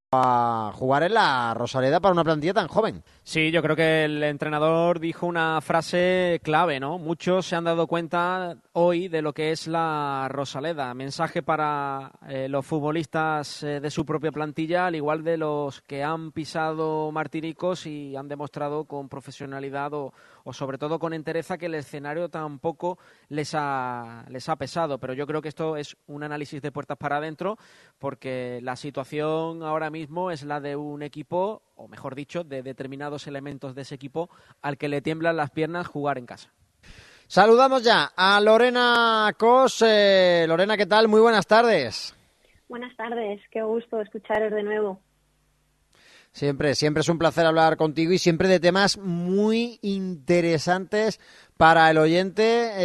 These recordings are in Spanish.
a jugar en la Rosaleda para una plantilla tan joven. Sí, yo creo que el entrenador dijo una frase clave, ¿no? Muchos se han dado cuenta hoy de lo que es la Rosaleda. Mensaje para los futbolistas de su propia plantilla, al igual de los que han pisado Martiricos y han demostrado con profesionalidad o sobre todo con entereza que el escenario tampoco les ha pesado. Pero yo creo que esto es un análisis de puertas para adentro, porque la situación ahora mismo es la de un equipo, o mejor dicho, de determinados elementos de ese equipo al que le tiemblan las piernas jugar en casa. Saludamos ya a Lorena Cos. Lorena, ¿qué tal? Muy buenas tardes. Buenas tardes, qué gusto escucharos de nuevo. Siempre es un placer hablar contigo y siempre de temas muy interesantes para el oyente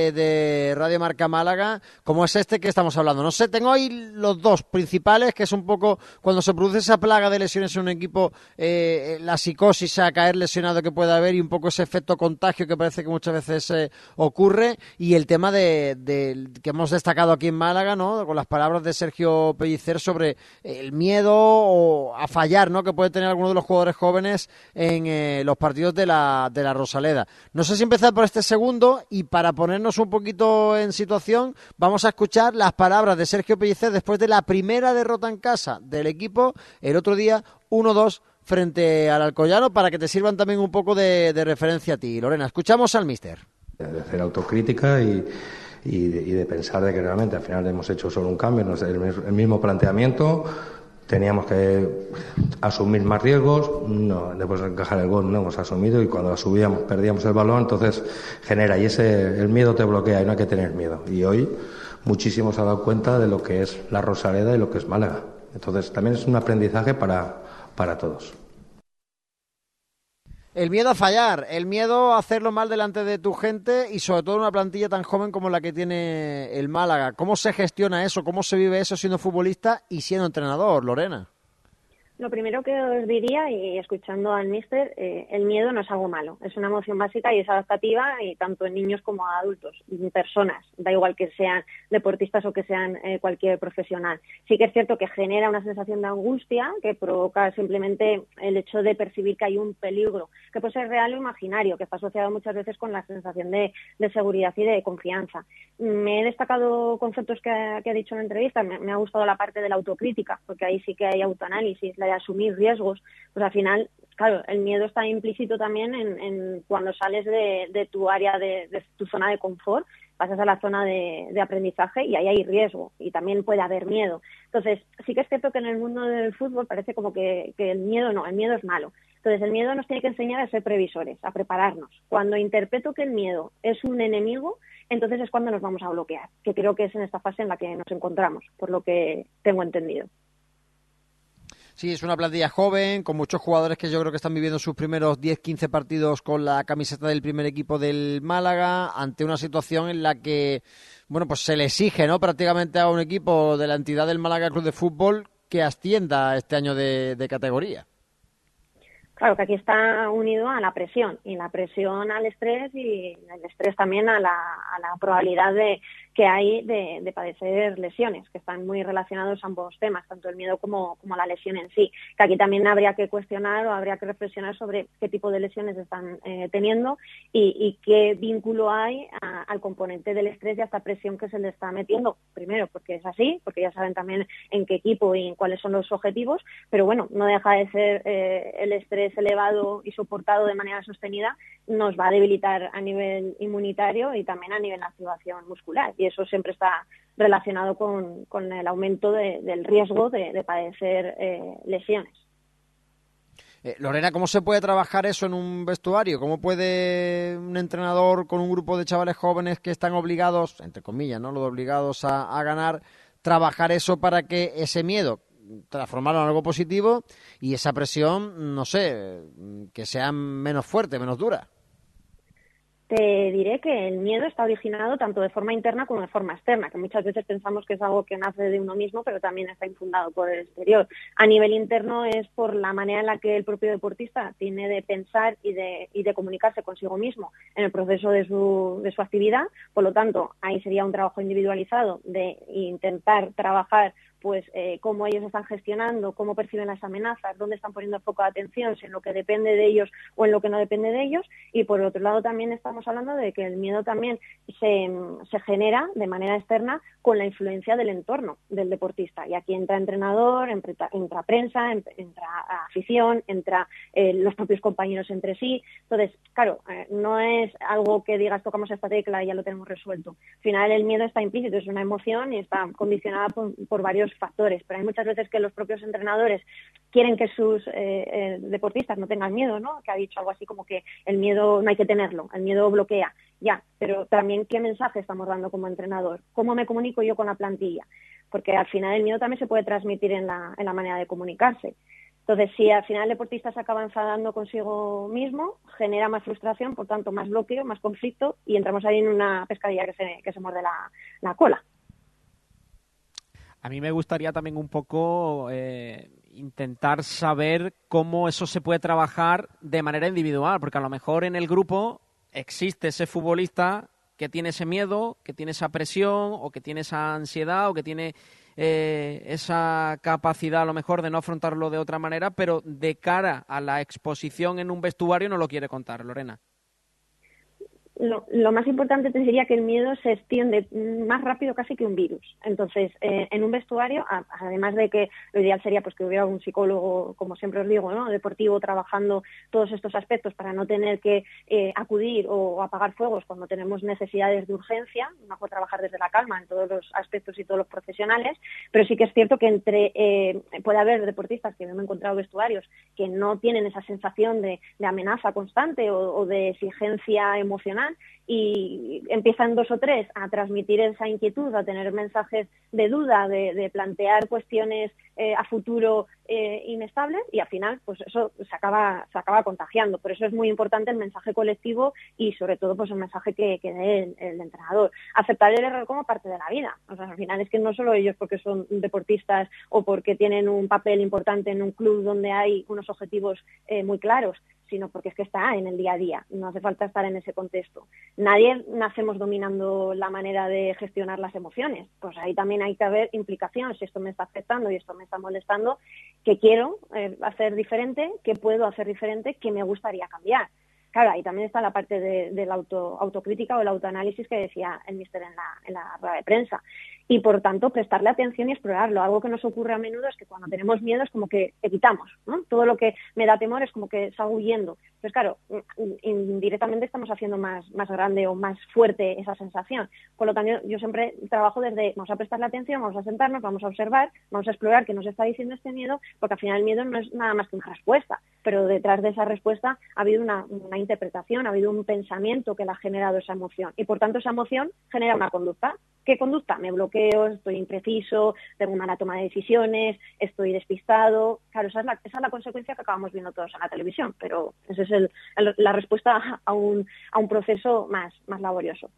de Radio Marca Málaga, como es este que estamos hablando. No sé, tengo ahí los dos principales, que es un poco cuando se produce esa plaga de lesiones en un equipo, la psicosis a caer lesionado que puede haber y un poco ese efecto contagio que parece que muchas veces ocurre, y el tema de que hemos destacado aquí en Málaga, ¿no? Con las palabras de Sergio Pellicer sobre el miedo a fallar, ¿no? Que puede tener alguno de los jugadores jóvenes en los partidos de la Rosaleda. No sé si empezar por este segundo, y para ponernos un poquito en situación, vamos a escuchar las palabras de Sergio Pellicer después de la primera derrota en casa del equipo el otro día 1-2 frente al Alcoyano, para que te sirvan también un poco de referencia a ti. Lorena, escuchamos al míster. De hacer autocrítica y de pensar de que realmente al final hemos hecho solo un cambio, el mismo planteamiento. Teníamos que asumir más riesgos, no, después de encajar el gol no hemos asumido, y cuando perdíamos el balón, entonces genera, y el miedo te bloquea y no hay que tener miedo. Y hoy muchísimos se han dado cuenta de lo que es la Rosaleda y lo que es Málaga. Entonces también es un aprendizaje para todos. El miedo a fallar, el miedo a hacerlo mal delante de tu gente y sobre todo en una plantilla tan joven como la que tiene el Málaga. ¿Cómo se gestiona eso? ¿Cómo se vive eso siendo futbolista y siendo entrenador, Lorena? Lo primero que os diría, y escuchando al míster, el miedo no es algo malo, es una emoción básica y es adaptativa, y tanto en niños como adultos, en personas, da igual que sean deportistas o que sean cualquier profesional. Sí que es cierto que genera una sensación de angustia que provoca simplemente el hecho de percibir que hay un peligro, que puede ser real o imaginario, que está asociado muchas veces con la sensación de seguridad y de confianza. Me he destacado conceptos que ha dicho en la entrevista, me ha gustado la parte de la autocrítica, porque ahí sí que hay autoanálisis, de asumir riesgos. Pues al final, claro, el miedo está implícito también en cuando sales de tu área, de tu zona de confort, pasas a la zona de aprendizaje, y ahí hay riesgo y también puede haber miedo. Entonces, sí que es cierto que en el mundo del fútbol parece como que el miedo no, el miedo es malo. Entonces, el miedo nos tiene que enseñar a ser previsores, a prepararnos. Cuando interpreto que el miedo es un enemigo, entonces es cuando nos vamos a bloquear, que creo que es en esta fase en la que nos encontramos, por lo que tengo entendido. Sí, es una plantilla joven, con muchos jugadores que yo creo que están viviendo sus primeros 10-15 partidos con la camiseta del primer equipo del Málaga, ante una situación en la que, bueno, pues se le exige, ¿no?, prácticamente a un equipo de la entidad del Málaga Club de Fútbol que ascienda este año de categoría. Claro, que aquí está unido a la presión, y la presión al estrés, y el estrés también a la probabilidad que hay de padecer lesiones, que están muy relacionados ambos temas, tanto el miedo como la lesión en sí. Que aquí también habría que cuestionar o habría que reflexionar sobre qué tipo de lesiones están teniendo y qué vínculo hay al componente del estrés y a esta presión que se le está metiendo. Primero, porque es así, porque ya saben también en qué equipo y cuáles son los objetivos, pero bueno, no deja de ser el estrés elevado y soportado de manera sostenida, nos va a debilitar a nivel inmunitario y también a nivel de activación muscular, y eso siempre está relacionado con el aumento del riesgo de padecer lesiones. Lorena, ¿cómo se puede trabajar eso en un vestuario? ¿Cómo puede un entrenador con un grupo de chavales jóvenes que están obligados, entre comillas, ¿no?, lo de obligados a ganar, trabajar eso para que ese miedo transformarlo en algo positivo y esa presión, no sé, que sea menos fuerte, menos dura? Te diré que el miedo está originado tanto de forma interna como de forma externa, que muchas veces pensamos que es algo que nace de uno mismo, pero también está infundado por el exterior. A nivel interno es por la manera en la que el propio deportista tiene de pensar y de comunicarse consigo mismo en el proceso de su actividad. Por lo tanto, ahí sería un trabajo individualizado de intentar trabajar pues cómo ellos están gestionando, cómo perciben las amenazas, dónde están poniendo el foco de atención, si en lo que depende de ellos o en lo que no depende de ellos. Y por otro lado también estamos hablando de que el miedo también se genera de manera externa con la influencia del entorno del deportista. Y aquí entra entrenador, entra prensa, entra afición, entra los propios compañeros entre sí. Entonces, claro, no es algo que digas tocamos esta tecla y ya lo tenemos resuelto. Al final el miedo está implícito, es una emoción y está condicionada por varios factores. Pero hay muchas veces que los propios entrenadores quieren que sus deportistas no tengan miedo, ¿no? Que ha dicho algo así como que el miedo no hay que tenerlo, el miedo bloquea. Ya, pero también qué mensaje estamos dando como entrenador, cómo me comunico yo con la plantilla, porque al final el miedo también se puede transmitir en la manera de comunicarse. Entonces, si al final el deportista se acaba enfadando consigo mismo, genera más frustración, por tanto, más bloqueo, más conflicto, y entramos ahí en una pescadilla que se muerde la cola. A mí me gustaría también un poco intentar saber cómo eso se puede trabajar de manera individual, porque a lo mejor en el grupo existe ese futbolista que tiene ese miedo, que tiene esa presión o que tiene esa ansiedad o que tiene esa capacidad a lo mejor de no afrontarlo de otra manera, pero de cara a la exposición en un vestuario no lo quiere contar, Lorena. Lo más importante te diría que el miedo se extiende más rápido casi que un virus. Entonces, en un vestuario, además de que lo ideal sería pues que hubiera un psicólogo, como siempre os digo, ¿no?, deportivo, trabajando todos estos aspectos para no tener que acudir o apagar fuegos cuando tenemos necesidades de urgencia, mejor trabajar desde la calma en todos los aspectos y todos los profesionales, pero sí que es cierto que puede haber deportistas que no me he encontrado vestuarios que no tienen esa sensación de amenaza constante o de exigencia emocional, y empiezan 2 o 3 a transmitir esa inquietud, a tener mensajes de duda, de plantear cuestiones a futuro inestables, y al final pues eso se acaba contagiando. Por eso es muy importante el mensaje colectivo y sobre todo pues el mensaje que dé el entrenador. Aceptar el error como parte de la vida. O sea, al final es que no solo ellos porque son deportistas o porque tienen un papel importante en un club donde hay unos objetivos muy claros, sino porque es que está en el día a día, no hace falta estar en ese contexto. Nadie nacemos dominando la manera de gestionar las emociones, pues ahí también hay que haber implicación, si esto me está afectando y esto me está molestando, ¿qué quiero hacer diferente? ¿Qué puedo hacer diferente? ¿Qué me gustaría cambiar? Claro, ahí también está la parte de la autocrítica o el autoanálisis que decía el míster en la rueda de prensa. Y, por tanto, prestarle atención y explorarlo. Algo que nos ocurre a menudo es que cuando tenemos miedo es como que evitamos, ¿no? Todo lo que me da temor es como que salgo huyendo. Entonces, claro, indirectamente estamos haciendo más grande o más fuerte esa sensación. Por lo tanto, yo siempre trabajo desde vamos a prestarle atención, vamos a sentarnos, vamos a observar, vamos a explorar qué nos está diciendo este miedo, porque al final el miedo no es nada más que una respuesta, pero detrás de esa respuesta ha habido una interpretación, ha habido un pensamiento que le ha generado esa emoción. Y, por tanto, esa emoción genera una conducta. ¿Qué conducta? Me bloqueo, estoy impreciso, tengo mala toma de decisiones, estoy despistado. Claro, esa es la consecuencia que acabamos viendo todos en la televisión, pero esa es la respuesta a un proceso más laborioso.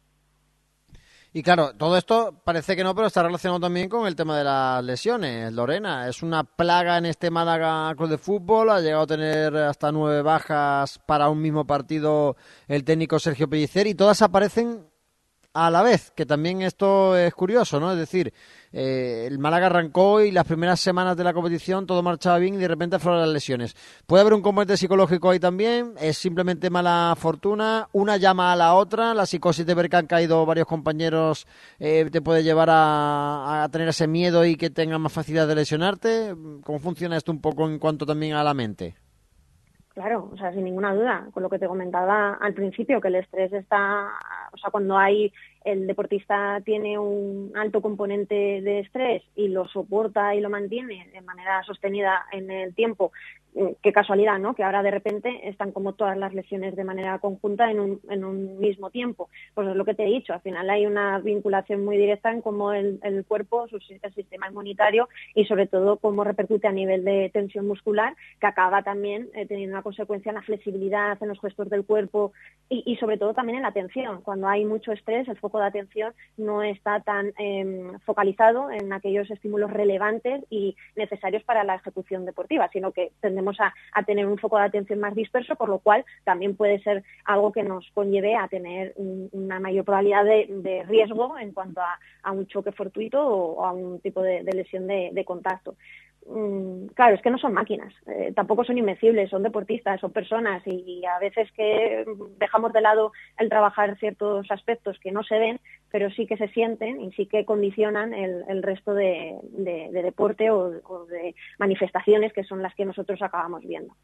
Y claro, todo esto parece que no, pero está relacionado también con el tema de las lesiones. Lorena, es una plaga en este Málaga Club de Fútbol, ha llegado a tener hasta 9 bajas para un mismo partido el técnico Sergio Pellicer, y todas aparecen a la vez, que también esto es curioso, ¿no? Es decir, el Málaga arrancó y las primeras semanas de la competición todo marchaba bien y de repente afloran las lesiones. ¿Puede haber un componente psicológico ahí también? ¿Es simplemente mala fortuna? ¿Una llama a la otra? ¿La psicosis de ver que han caído varios compañeros te puede llevar a tener ese miedo y que tengas más facilidad de lesionarte? ¿Cómo funciona esto un poco en cuanto también a la mente? Claro, o sea, sin ninguna duda, con lo que te comentaba al principio, que el estrés está, o sea, cuando el deportista tiene un alto componente de estrés y lo soporta y lo mantiene de manera sostenida en el tiempo, qué casualidad, ¿no?, que ahora de repente están como todas las lesiones de manera conjunta en un mismo tiempo. Pues es lo que te he dicho, al final hay una vinculación muy directa en cómo el cuerpo, el sistema inmunitario y sobre todo cómo repercute a nivel de tensión muscular, que acaba también teniendo una consecuencia en la flexibilidad, en los gestos del cuerpo y sobre todo también en la atención. Cuando hay mucho estrés, el foco foco de atención no está tan focalizado en aquellos estímulos relevantes y necesarios para la ejecución deportiva, sino que tendemos a tener un foco de atención más disperso, por lo cual también puede ser algo que nos conlleve a tener una mayor probabilidad de riesgo en cuanto a un choque fortuito o a un tipo de lesión de contacto. Claro, es que no son máquinas, tampoco son invencibles, son deportistas, son personas y a veces que dejamos de lado el trabajar ciertos aspectos que no se ven, pero sí que se sienten y sí que condicionan el resto de deporte o de manifestaciones que son las que nosotros acabamos viendo.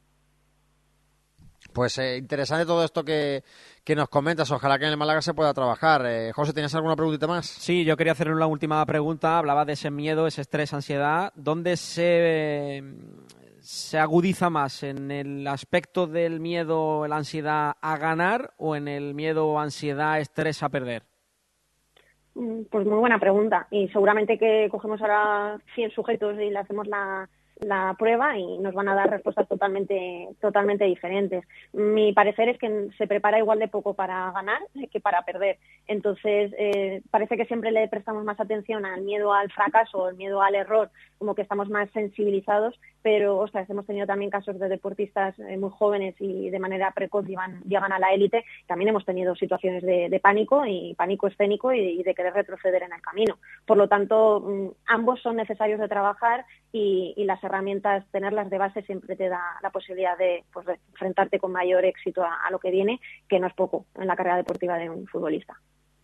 Pues interesante todo esto que nos comentas. Ojalá que en el Málaga se pueda trabajar. José, ¿tenías alguna preguntita más? Sí, yo quería hacerle una última pregunta. Hablaba de ese miedo, ese estrés, ansiedad. ¿Dónde se agudiza más? ¿En el aspecto del miedo, la ansiedad a ganar o en el miedo, ansiedad, estrés a perder? Pues muy buena pregunta. Y seguramente que cogemos ahora 100 sujetos y le hacemos la prueba y nos van a dar respuestas totalmente diferentes. Mi parecer es que se prepara igual de poco para ganar que para perder. Entonces, parece que siempre le prestamos más atención al miedo al fracaso, el miedo al error, como que estamos más sensibilizados, pero, ostras, hemos tenido también casos de deportistas muy jóvenes y de manera precoz llegan a la élite. También hemos tenido situaciones de pánico y pánico escénico y de querer retroceder en el camino. Por lo tanto, ambos son necesarios de trabajar y las herramientas, tenerlas de base, siempre te da la posibilidad de enfrentarte con mayor éxito a lo que viene, que no es poco en la carrera deportiva de un futbolista.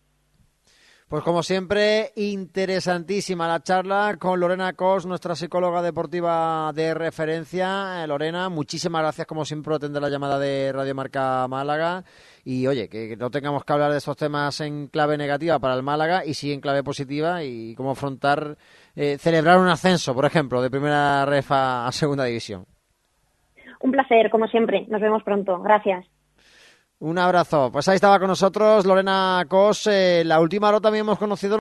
Pues como siempre, interesantísima la charla con Lorena Cos, nuestra psicóloga deportiva de referencia. Lorena, muchísimas gracias como siempre por atender la llamada de Radio Marca Málaga. Y oye, que no tengamos que hablar de estos temas en clave negativa para el Málaga y sí en clave positiva y cómo afrontar, celebrar un ascenso, por ejemplo, de primera ref a segunda división. Un placer, como siempre. Nos vemos pronto. Gracias. Un abrazo. Pues ahí estaba con nosotros Lorena Cos. La última hora también hemos conocido